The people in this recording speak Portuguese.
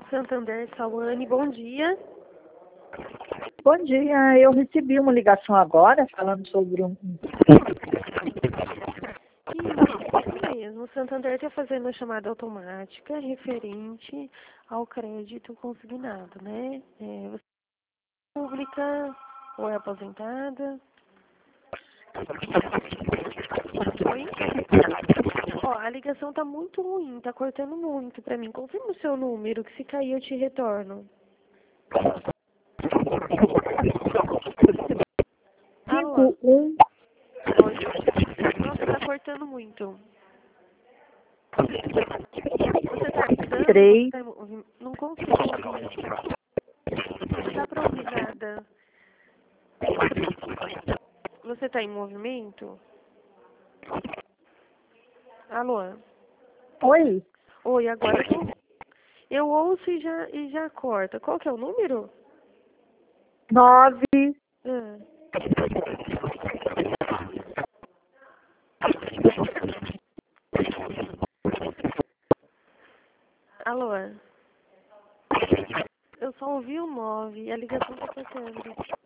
Santander, Cauane, bom dia. Bom dia, eu recebi uma ligação agora falando sobre Isso mesmo, o Santander está fazendo uma chamada automática referente ao crédito consignado, né? Você é pública ou é aposentada? Oi? Ó, a ligação tá muito ruim, tá cortando muito pra mim. Confirma o seu número, que se cair eu te retorno. Alô? 51. Oi? Nossa, tá cortando muito. Você tá andando? 3. Não consigo ouvir. Não dá pra ouvir nada. Você tá em movimento? Alô? Oi, Oi, agora eu ouço e já corta. Qual que é o número? 9. Ah. Alô? Eu só ouvi o 9 e a ligação tá cortando.